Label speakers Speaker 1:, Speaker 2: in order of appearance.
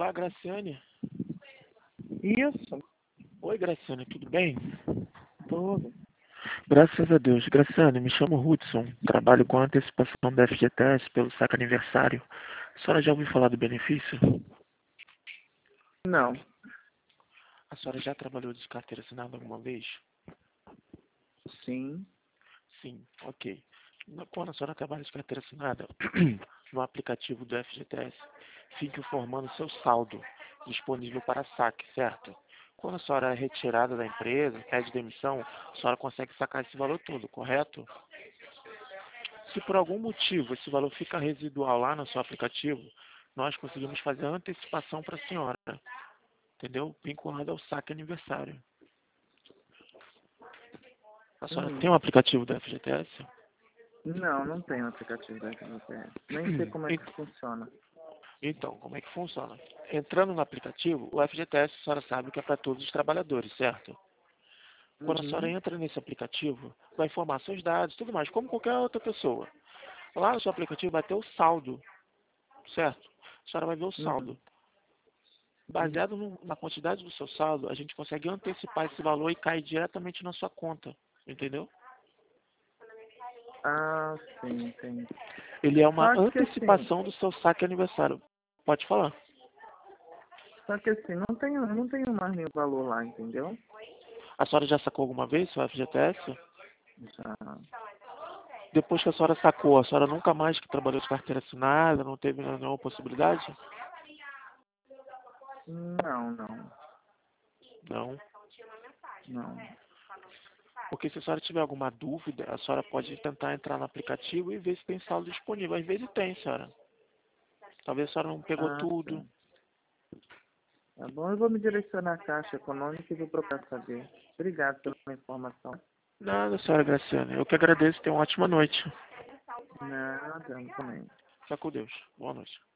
Speaker 1: Olá, Graciane.
Speaker 2: Isso,
Speaker 1: Oi, Graciane, tudo bem?
Speaker 2: tudo.
Speaker 1: Graças a Deus. Graciane, me chamo Hudson. Trabalho com a antecipação da FGTS pelo saque aniversário. A senhora já ouviu falar do benefício?
Speaker 2: Não,
Speaker 1: A senhora já trabalhou de carteira assinada alguma vez?
Speaker 2: sim.
Speaker 1: Sim, ok. Quando a senhora trabalha de carteira assinada, no aplicativo do FGTS, fica informando seu saldo disponível para saque, certo? Quando a senhora é retirada da empresa, pede demissão, a senhora consegue sacar esse valor todo, correto? Se por algum motivo esse valor fica residual lá no seu aplicativo, nós conseguimos fazer a antecipação para a senhora, entendeu? Vinculado ao saque aniversário. A senhora
Speaker 2: Hum,
Speaker 1: tem um aplicativo da FGTS?
Speaker 2: não, não tenho aplicativo da FGTS. Nem sei como é que funciona.
Speaker 1: Então, como é que funciona? Entrando no aplicativo, o FGTS, a senhora sabe que é para todos os trabalhadores, certo? Quando a senhora
Speaker 2: Uhum,
Speaker 1: entra nesse aplicativo, vai informar seus dados, tudo mais, como qualquer outra pessoa. Lá no seu aplicativo vai ter o saldo, certo? A senhora vai ver o
Speaker 2: uhum.
Speaker 1: saldo. Baseado na quantidade do seu saldo, a gente consegue antecipar esse valor e cair diretamente na sua conta, entendeu?
Speaker 2: Ah, sim, entendi.
Speaker 1: Ele é uma
Speaker 2: Só que assim,
Speaker 1: antecipação do seu saque aniversário. Pode falar.
Speaker 2: não tenho mais nenhum valor lá, entendeu?
Speaker 1: A senhora já sacou alguma vez seu FGTS?
Speaker 2: Já.
Speaker 1: Depois que a senhora sacou, a senhora nunca mais que trabalhou de carteira assinada, não teve nenhuma possibilidade?
Speaker 2: Não, não,
Speaker 1: Não.
Speaker 2: não.
Speaker 1: Porque se a senhora tiver alguma dúvida, a senhora pode tentar entrar no aplicativo e ver se tem saldo disponível. Às vezes tem, senhora. Talvez a senhora não pegou
Speaker 2: Ah,
Speaker 1: tudo.
Speaker 2: sim. Tá bom, eu vou me direcionar à Caixa Econômica e vou procurar saber. Obrigado pela informação.
Speaker 1: Nada, senhora Graciane. Eu que agradeço. Tenha uma ótima noite.
Speaker 2: Nada, também.
Speaker 1: Fica com Deus. Boa noite.